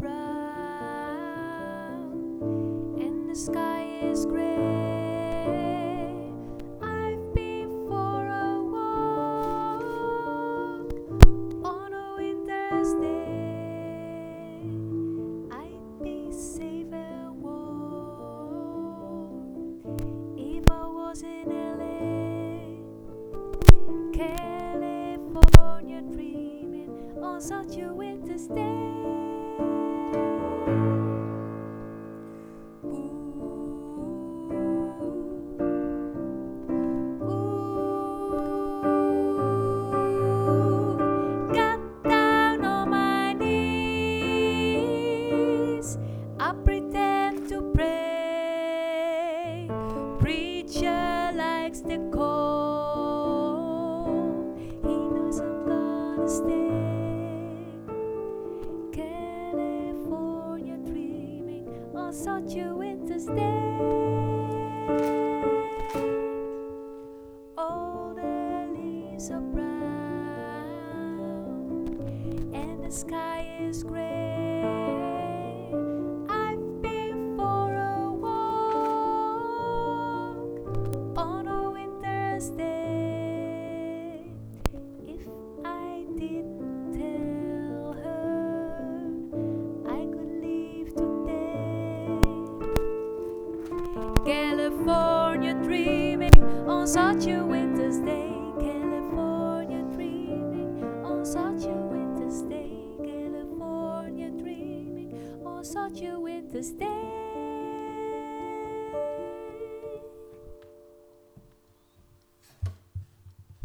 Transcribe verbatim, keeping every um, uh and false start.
brown and the sky is gray. I've been for a walk on a winter's day. I'd be safe and warm if I was in L A, California, dreaming on such a winter's day. I pretend to pray. Preacher likes the cold. He knows I'm gonna stay. California, dreaming on such a winter's day. All the leaves are brown and the sky is gray. On a winter's day, if I didn't tell her I could leave today. California, dreaming on such a winter's day. California, dreaming on such a winter's day. California, dreaming on such a winter's day.